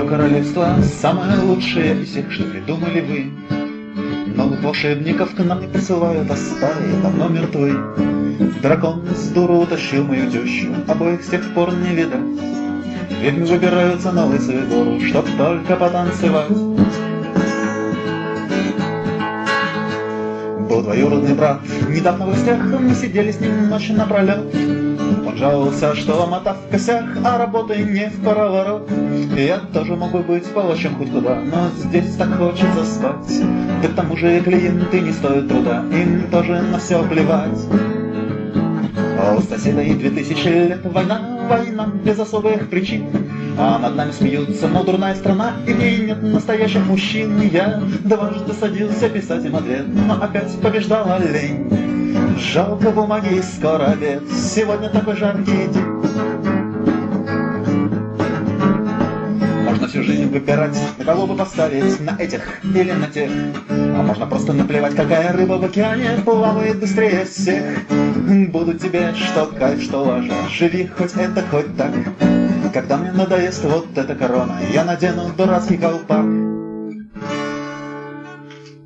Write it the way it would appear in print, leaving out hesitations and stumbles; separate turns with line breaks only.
королевство самое лучшее из всех, что придумали вы. Новых волшебников к нам не присылают, а старые давно мертвы. Дракон с дуру утащил мою тещу, обоих с тех пор не видать. Ведьмы выбираются на лысую гору, чтоб только потанцевать. Был двоюродный брат, недавно в гостях мы сидели с ним ночь напролет. Он жаловался, что мотав в косях, а работы не в проворот. И я тоже мог бы быть палачом хоть куда, но здесь так хочется спать. Да к тому же клиенты не стоят труда, им тоже на все плевать. А у соседей 2000 лет война без особых причин. А над нами смеются, но дурная страна, и в ней нет настоящих мужчин. Я дважды садился писать им ответ, но опять побеждала лень. Жалко бумаги, скоро обед, сегодня такой жаркий день. Можно всю жизнь выбирать, на кого бы поставить, на этих или на тех. А можно просто наплевать, какая рыба в океане плавает быстрее всех. Буду тебе что кайф, что лажа, живи хоть это, хоть так. Когда мне надоест вот эта корона, я надену дурацкий колпак.